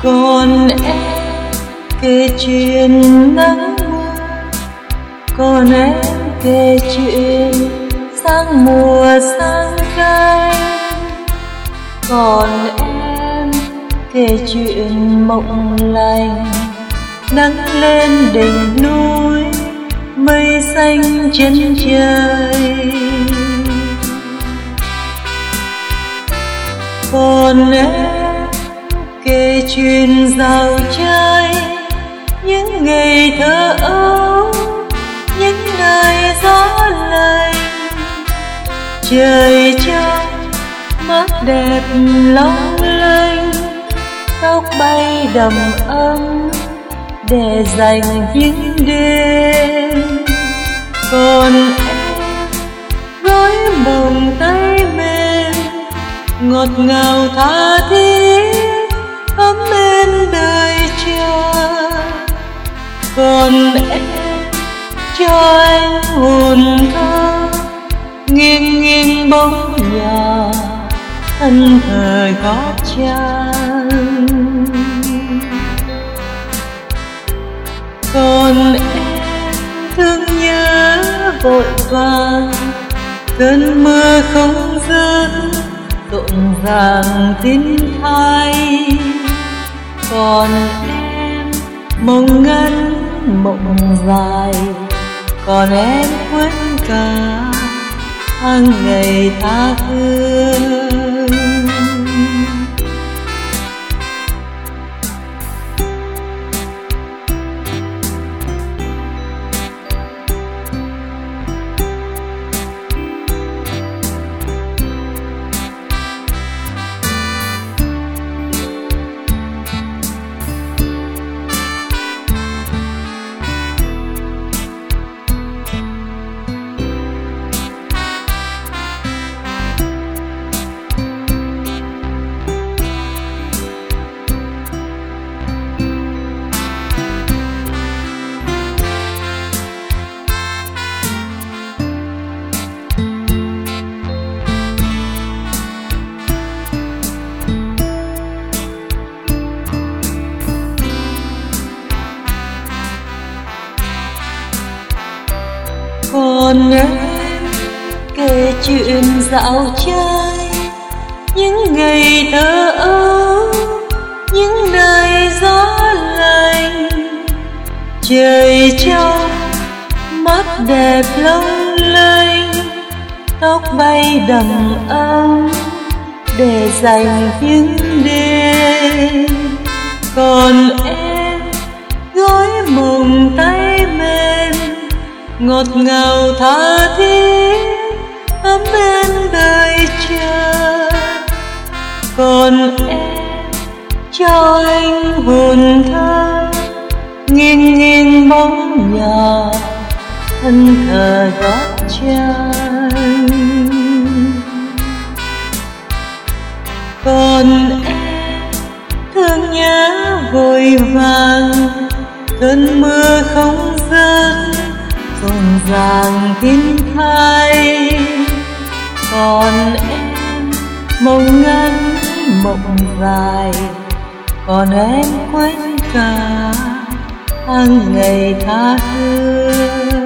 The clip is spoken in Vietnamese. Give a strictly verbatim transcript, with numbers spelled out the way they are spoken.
Còn em kể chuyện nắng mưa, còn em kể chuyện sang mùa sang cánh, còn em kể chuyện mộng lành nắng lên đỉnh núi mây xanh chân trời. Còn em kể chuyện dạo chơi những ngày thơ ấu, những ngày gió lạnh trời trong mắt đẹp long lanh, tóc bay đầm ấm để dành những đêm. Còn em gối mộng tay mềm ngọt ngào tha thiết ấm êm đời chờ. Còn em cho anh hồn thơ nghiêng nghiêng bóng nhà thân thời gót chân. Còn em thương nhớ vội vàng cơn mưa không dứt rộn ràng tin thay. Còn em mộng ngắn mộng dài, còn em quên cả tháng ngày tha hương. Còn em kể chuyện dạo chơi những ngày thơ ấu, những đời gió lạnh trời trong mắt đẹp long lanh, tóc bay đầm ấm để dành những đêm. Còn em gối mộng tay mềm ngọt ngào tha thiết ấm êm đời chờ. Còn em cho anh hồn thơ nghiêng nghiêng bóng nhà thân thờ gót chân. Còn em thương nhớ vội vàng cơn mưa không dứt rộn ràng tin thay. Còn em mộng ngắn mộng dài, còn em quên cả tháng ngày tha hương.